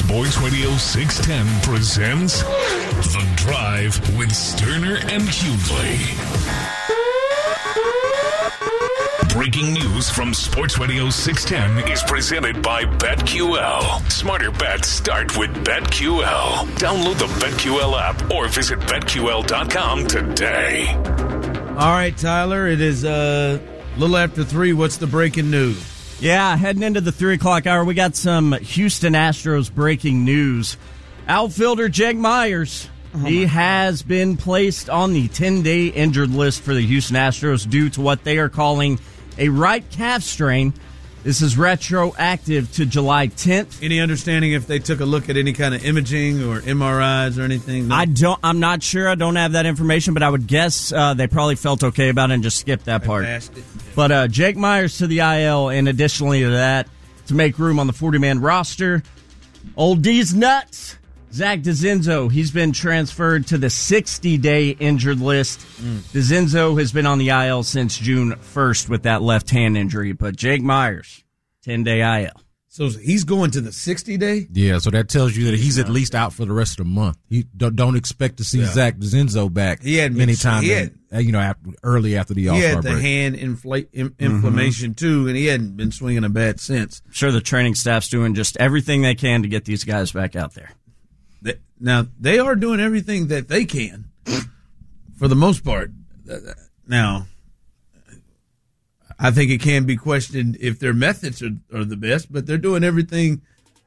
Sports Radio 610 presents The Drive with Sterner and Hughley. Breaking news from Sports Radio 610 is presented by BetQL. Smarter bets start with BetQL. Download the BetQL app or visit BetQL.com today. All right, Tyler, it is a little after 3. What's the breaking news? Yeah, heading into the 3 o'clock hour, we got some Houston Astros breaking news. Outfielder Jake Myers, he has been placed on the 10-day injured list for the Houston Astros due to what they are calling a right calf strain. This is retroactive to July 10th. Any understanding if they took a look at any kind of imaging or MRIs or anything? No? I'm not sure. I don't have that information, but I would guess they probably felt okay about it and just skipped that part. But Jake Myers to the IL, and additionally to that, to make room on the 40-man roster, Old D's nuts, Zach DeZenzo. He's been transferred to the 60-day injured list. DeZenzo has been on the IL since June 1st with that left hand injury, but Jake Myers, 10-day IL. So he's going to the 60-day? Yeah, so that tells you that he's at least out for the rest of the month. You don't expect to see Zach DeZenzo back anytime early after the All-Star break. He had the hand inflammation, too, and he hadn't been swinging a bat since. I'm sure the training staff's doing just everything they can to get these guys back out there. Now, they are doing everything that they can, for the most part. Now, I think it can be questioned if their methods are the best, but they're doing everything,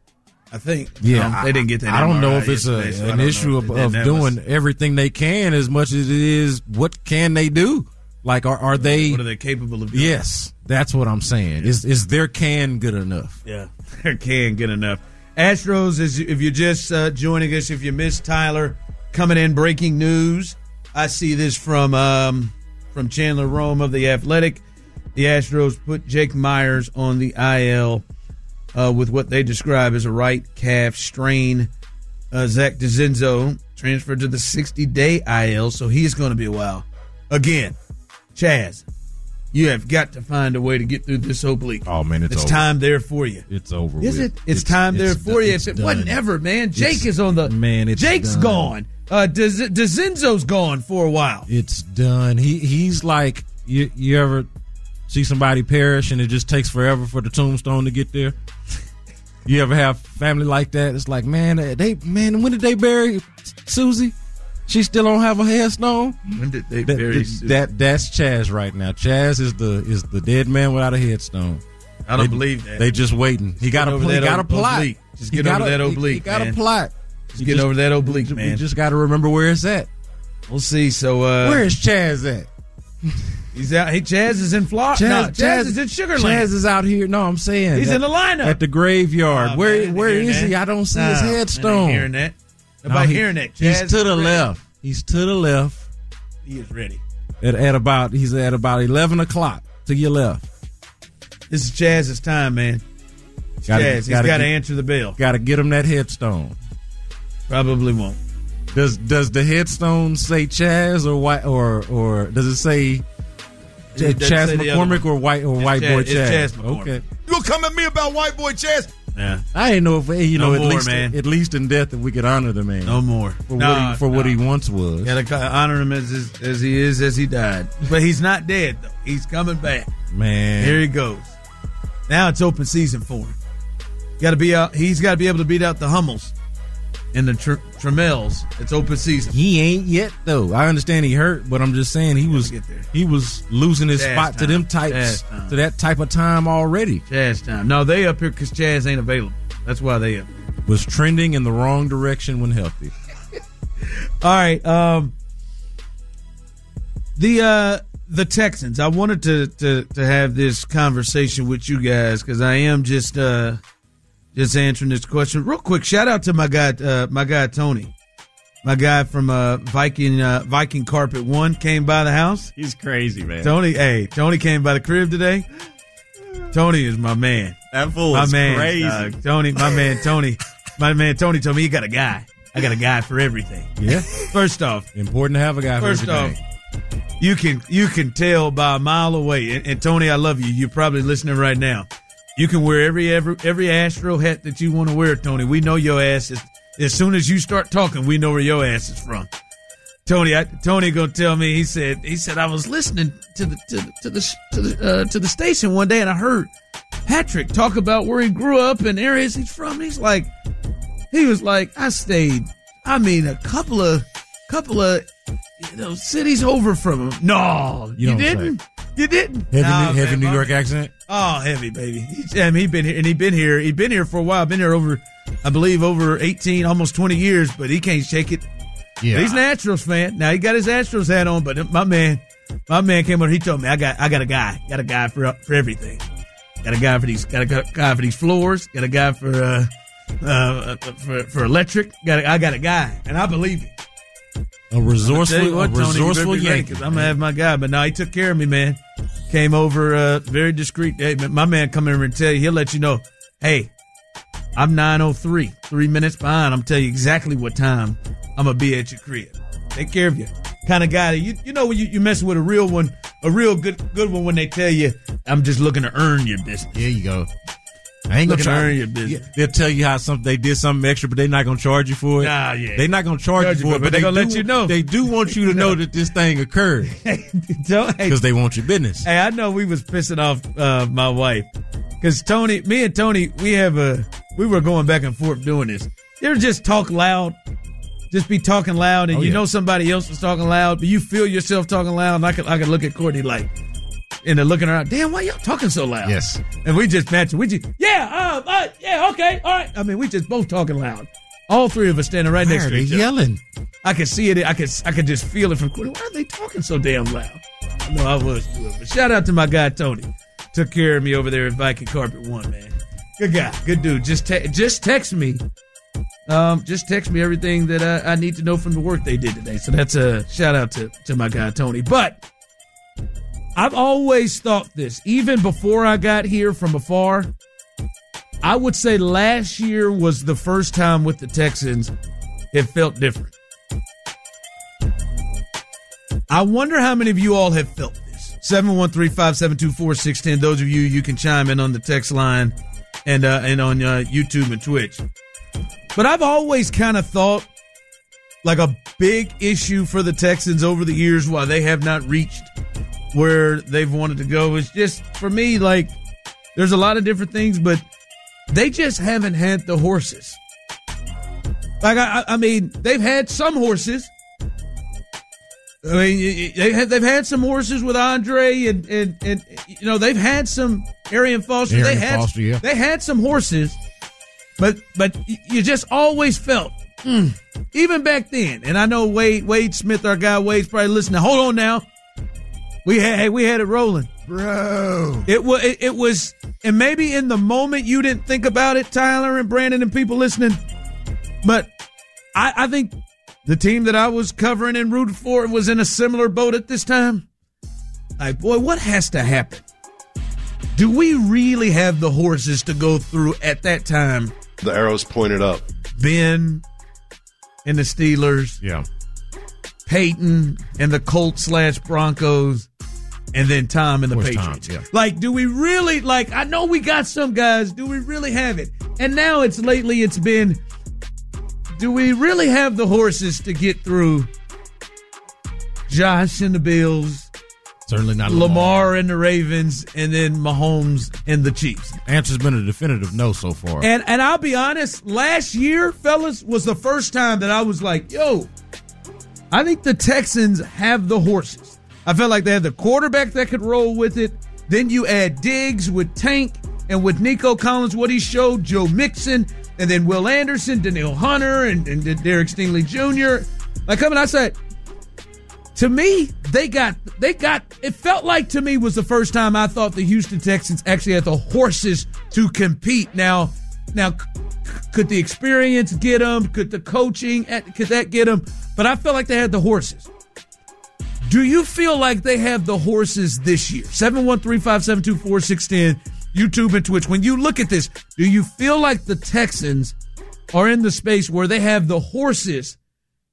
I think. Yeah, they didn't get that. I don't know if it's an issue of doing everything they can as much as it is what can they do. Like, are they... What are they capable of doing? Yes, that's what I'm saying. Is their can good enough? Yeah, their can good enough. Astros, if you're just joining us, if you missed Tyler, coming in, breaking news. I see this from Chandler Rome of The Athletic. The Astros put Jake Myers on the IL with what they describe as a right calf strain. Zach DeZenzo transferred to the 60-day IL, so he's going to be a while. Again, Chaz, you have got to find a way to get through this oblique. Oh, man, it's over. Time there for you. It's over. Is it? It's time there for you. If it wasn't ever, man. Jake is on the... Man, Jake's gone. DeZenzo's gone for a while. It's done. He's like... You ever see somebody perish and it just takes forever for the tombstone to get there? You ever have family like that? It's like, man, when did they bury Susie? She still don't have a headstone. When did they bury Susie? That's Chaz right now. Chaz is the dead man without a headstone. I don't believe that. They just waiting. He got a plot. Just get over that oblique. He got a plot. Just get over that oblique, man. You just got to remember where it's at. We'll see. So where is Chaz at? He's out. Hey, Chaz is in Florida. Chaz is in Sugar Land. Chaz is out here. No, I'm saying he's in the lineup at the graveyard. Where is he? I don't see his headstone. Hearing that. Nobody hearing that. Chaz he's to the left. He's to the left. He is ready. He's at about 11 o'clock to your left. This is Chaz's time, man. Chaz, he's got to answer the bell. Got to get him that headstone. Probably won't. Does the headstone say Chaz or does it say Chaz McCormick or white boy Chaz? It's Chaz McCormick. Okay. You gonna come at me about white boy Chaz? Yeah. I didn't know if at least in death if we could honor the man. No more for what he once was. Gotta honor him as he died. But he's not dead though. He's coming back. Man, here he goes. Now it's open season for him. He's got to be able to beat out the Hummels and the Trammels. It's open season. He ain't yet though. I understand he hurt, but I'm just saying he was losing his spot to them types to that type of time already. Chaz time. No, they up here because Chaz ain't available. That's why they up. Was trending in the wrong direction when healthy. All right. The Texans. I wanted to have this conversation with you guys because I am just answering this question real quick. Shout out to my guy Tony, my guy from Viking Carpet One came by the house. He's crazy, man. Tony came by the crib today. Tony is my man. That fool is crazy. Tony, my man Tony told me he got a guy. I got a guy for everything. Yeah. First off, important to have a guy. First for everything. off, you can tell by a mile away. And Tony, I love you. You're probably listening right now. You can wear every Astro hat that you want to wear, Tony. We know your ass is. As soon as you start talking, we know where your ass is from. Tony gonna tell me. He said I was listening to the station one day and I heard Patrick talk about where he grew up and areas he's from. He was like, I stayed. I mean, a couple of cities over from him. No, you didn't. You didn't. Heavy New York accent. Oh, heavy baby. He's been here, and he'd been here for a while. Been here over 18, almost 20 years, but he can't shake it. Yeah, he's an Astros fan. Now he got his Astros hat on, but my man came over. He told me, I got a guy for everything. Got a guy for these floors. Got a guy for electric. I got a guy, and I believe him. A resourceful Yankee. I'm gonna have my guy, but no, he took care of me, man. Came over, very discreet. Hey, my man, come over and tell you. He'll let you know. Hey, I'm 9:03, 3 minutes behind. I'm telling you exactly what time I'm gonna be at your crib. Take care of you. Kind of guy. You know when you messing with a real one, a real good one when they tell you, I'm just looking to earn your business. There you go. I ain't gonna earn your business. Yeah, they'll tell you how they did something extra, but they're not gonna charge you for it. Nah, yeah. They're not gonna charge you for it, but they're gonna let you know. They do want you to know that this thing occurred because they want your business. Hey, I know we was pissing off my wife because me and Tony, we were going back and forth doing this. You ever just talk loud? Just be talking loud, and you know somebody else is talking loud, but you feel yourself talking loud. And I could look at Courtney like. And they're looking around, damn, why y'all talking so loud? Yes. And we just match it. Yeah, okay, all right. I mean, we just both talking loud. All three of us standing right next to each other. Yelling. I could see it. I could just feel it from Courtney. Why are they talking so damn loud? I know I was too. But shout out to my guy, Tony. Took care of me over there at Viking Carpet One, man. Good guy. Good dude. Just text me. Just text me everything that I need to know from the work they did today. So that's a shout out to my guy, Tony. But I've always thought this, even before I got here from afar, I would say last year was the first time with the Texans it felt different. I wonder how many of you all have felt this. 713-572-4610. Those of you can chime in on the text line and on YouTube and Twitch. But I've always kind of thought like a big issue for the Texans over the years why they have not reached where they've wanted to go is just, for me, like, there's a lot of different things, but they just haven't had the horses. Like, I mean, they've had some horses. I mean, they've had some horses with Andre and you know, they've had some Arian Foster. They had some horses, but you just always felt, even back then, and I know Wade Smith, our guy, Wade's probably listening. Hold on now. We had it rolling, bro. It was, and maybe in the moment you didn't think about it, Tyler and Brandon and people listening, but I think the team that I was covering and rooting for was in a similar boat at this time. Like, boy, what has to happen? Do we really have the horses to go through at that time? The arrow's pointed up. Ben and the Steelers. Yeah. Peyton and the Colts/Broncos, and then Tom and the Patriots. Yeah. Like, do we really, like, I know we got some guys, do we really have it? And now it's been, do we really have the horses to get through Josh and the Bills? Certainly not Lamar and the Ravens, and then Mahomes and the Chiefs. Answer's been a definitive no so far. And I'll be honest, last year, fellas, was the first time that I was like, yo, I think the Texans have the horses. I felt like they had the quarterback that could roll with it. Then you add Diggs with Tank and with Nico Collins, what he showed, Joe Mixon, and then Will Anderson, Danielle Hunter, and Derek Stingley Jr. Like, I mean, I said, to me, they got, it felt like to me was the first time I thought the Houston Texans actually had the horses to compete. Now, could the experience get them? Could the coaching, could that get them? But I felt like they had the horses. Do you feel like they have the horses this year? 713-572-4610, YouTube and Twitch. When you look at this, do you feel like the Texans are in the space where they have the horses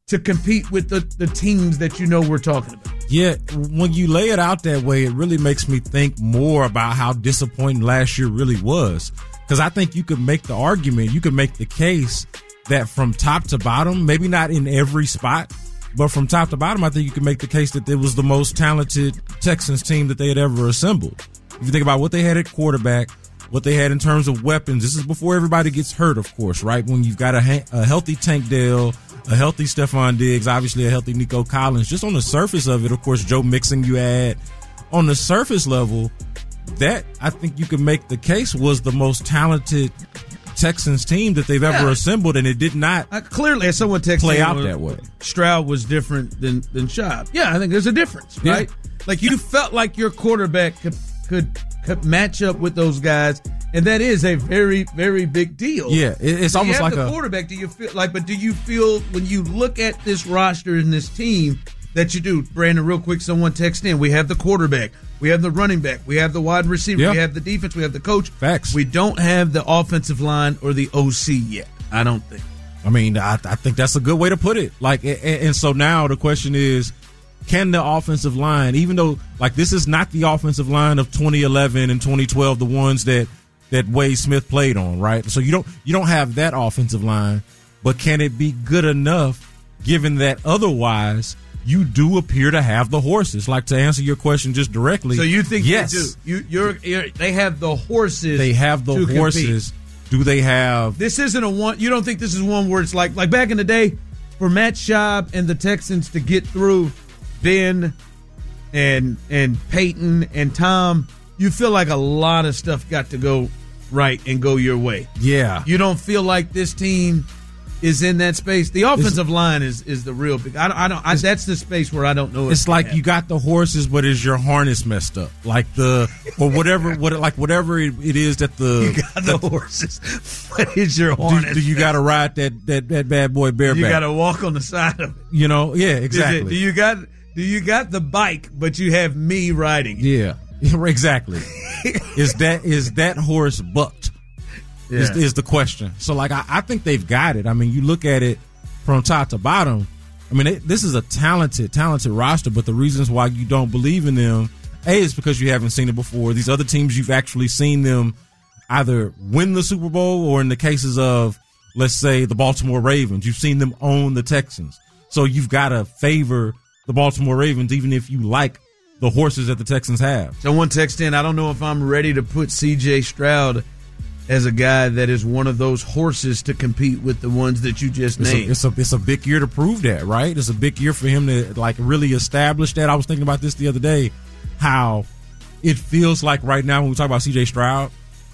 to compete with the teams that you know we're talking about. Yeah, when you lay it out that way, it really makes me think more about how disappointing last year really was. Because I think you could make the argument, you could make the case that from top to bottom, maybe not in every spot, but from top to bottom, I think you could make the case that it was the most talented Texans team that they had ever assembled. If you think about what they had at quarterback, what they had in terms of weapons, this is before everybody gets hurt, of course, right? When you've got a healthy Tank Dell, a healthy Stephon Diggs, obviously a healthy Nico Collins. Just on the surface of it, of course, Joe Mixon you add. On the surface level, that I think you could make the case was the most talented Texans team that they've ever assembled, and it did not clearly, as someone texted, play out that way. Stroud was different than Schaub. Yeah, I think there's a difference, right? Yeah. Like you felt like your quarterback could match up with those guys, and that is a very, very big deal. Yeah, it's almost like the quarterback. Do you feel like? But do you feel when you look at this roster and this team that you do, Brandon? Real quick, someone text in. We have the quarterback, we have the running back, we have the wide receiver, we have the defense, we have the coach. Facts. We don't have the offensive line or the OC yet. I don't think. I mean, I think that's a good way to put it. Like, and so now the question is, can the offensive line, even though like this is not the offensive line of 2011 and 2012, the ones that Wade Smith played on, right? So you don't have that offensive line, but can it be good enough given that otherwise you do appear to have the horses? Like, to answer your question just directly. So you think yes. They do? They have the horses. They have the horses. Compete. Do they have? This isn't a one. You don't think this is one where it's like back in the day for Matt Schaub and the Texans to get through Ben and Peyton and Tom, you feel like a lot of stuff got to go right and go your way. Yeah. You don't feel like this team is in that space. The offensive line is the real big. That's the space where I don't know. It's like you got the horses, but is your harness messed up? Like whatever it is that the you got the horses. What is your harness? Do you got to ride that bad boy bareback? You got to walk on the side of it. You know, yeah, exactly. Do you got the bike, but you have me riding it? Yeah, exactly. Is that horse bucked? Yeah. Is the question. So, like, I think they've got it. I mean, you look at it from top to bottom. I mean, this is a talented roster, but the reasons why you don't believe in them, A, is because you haven't seen it before. These other teams, you've actually seen them either win the Super Bowl or in the cases of, let's say, the Baltimore Ravens, you've seen them own the Texans. So you've got to favor the Baltimore Ravens, even if you like the horses that the Texans have. Someone texted in, I don't know if I'm ready to put C.J. Stroud as a guy that is one of those horses to compete with the ones that you just named. It's a big year to prove that, right? It's a big year for him to like really establish that. I was thinking about this the other day, how it feels like right now when we talk about C.J. Stroud,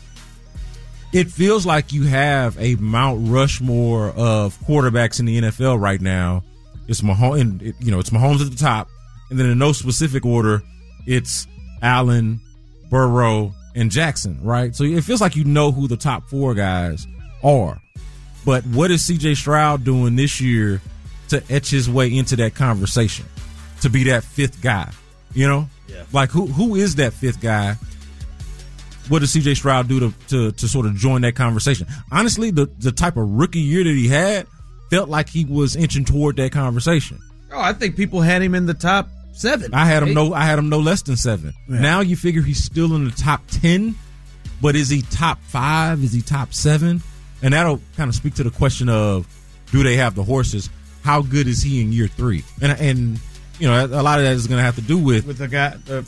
it feels like you have a Mount Rushmore of quarterbacks in the NFL right now. It's Mahomes, it's Mahomes at the top, and then in no specific order, it's Allen, Burrow, and Jackson, right? So it feels like you know who the top four guys are. But what is C.J. Stroud doing this year to etch his way into that conversation, to be that fifth guy? You know? Yeah. Like, who is that fifth guy? What does C.J. Stroud do to sort of join that conversation? Honestly, the type of rookie year that he had felt like he was inching toward that conversation. Oh, I think people had him in the top 7. I had him no less than 7. Yeah. Now you figure he's still in the top 10, but is he top 5? Is he top 7? And that'll kind of speak to the question of, do they have the horses? How good is he in year 3? And a lot of that is going to have to do with the guy,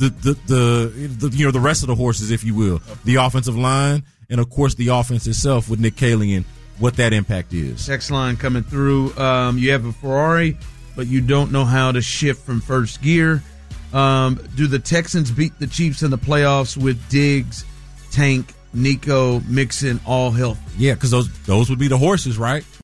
the rest of the horses, if you will, the offensive line, and of course the offense itself with Nick Calian, what that impact is. Text line coming through. You have a Ferrari, but you don't know how to shift from first gear. Do the Texans beat the Chiefs in the playoffs with Diggs, Tank, Nico, Mixon, all healthy? Yeah, because those would be the horses, right?